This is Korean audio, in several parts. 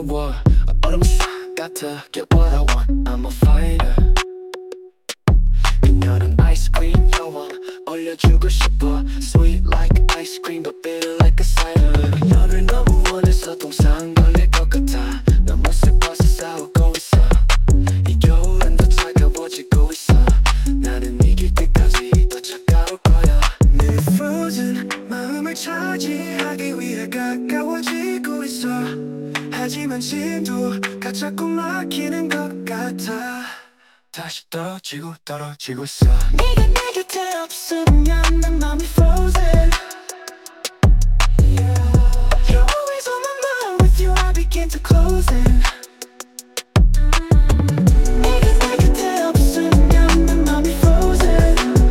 뜨거워 얼음 같아 Get what I want I'm a fighter 그녀는 아이스크림 여왕 올려주고 싶어 Sweet like ice cream but bitter like a cider 너를 너무 원해서 동상 걸릴 것 같아 너무 슬퍼서 싸우고 있어 이 겨울은 더 차가워지고 있어 나는 이길 때까지 더 차가울 거야 늘 frozen 마음을 차지하기 위해 가까워지고 있어 하지만 진도가 자꾸 막히는 것 같아 다시 떨어지고 있어 네가 내 곁에 없으면 난 맘이 frozen You're always on my mind with you I begin to close in 네가 내 곁에 없으면 난 맘이 frozen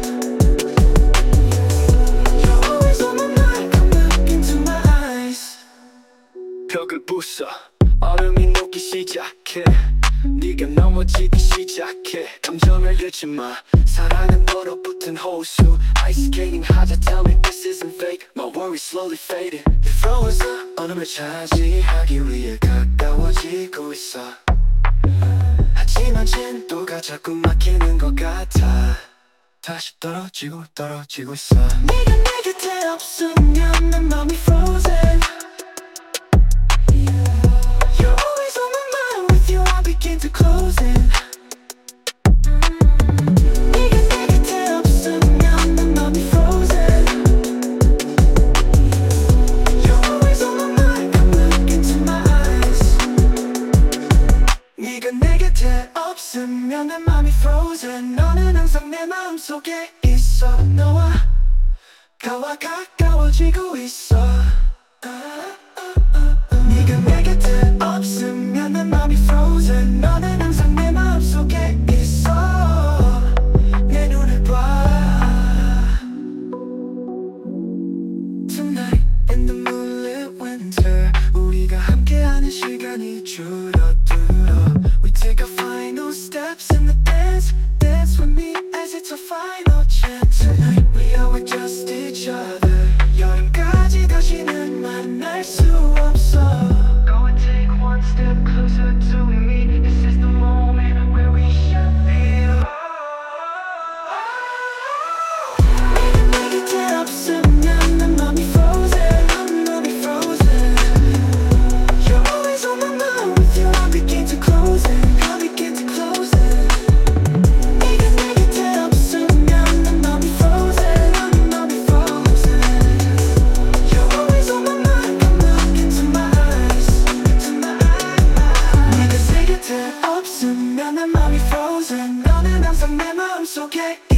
You're always on my mind Come look into my eyes 벽을 부숴 얼음이 녹기 시작해 네가 넘어지기 시작해 감정을 잃지 마 사랑은 얼어붙은 호수 Ice skating 하자 Tell me this isn't fake My worries slowly fading You're frozen 얼음을 차지하기 위해 가까워지고 있어 하지만 진도가 자꾸 막히는 것 같아 다시 떨어지고 있어 네가 내 곁에 없으면 난 맘이 frozen to close in 네가 내 곁에 없으면 난 맘이 frozen You're always on my mind Come look into my eyes 네가 내 곁에 없으면 난 맘이 frozen 너는 항상 내 마음속에 있어 너와 가까워지고 있어 네가 내 곁에 없으면 난 맘이 frozen 너는 항상 내 마음속에 있어 내 눈을 봐 Tonight in the moonlit winter 우리가 함께하는 시간이 줄어들어 We take our final steps in the dance Dance with me as it's our final chance Tonight we are with just each other 여름까지 다시는 만날 수 없어 Go and take one step closer to me This is the moment where we should be 네가 내 곁에 없으면 난 맘이 frozen 난 맘이 frozen You're always on my mind With you I begin to close in I begin to close in 네가 내 곁에 없으면 난 맘이 frozen 난 맘이 frozen You're always on my mind Come look into my eyes Into my eyes 네가 내 곁에 없으면 난 맘이 frozen 너는 항상 내 마음속에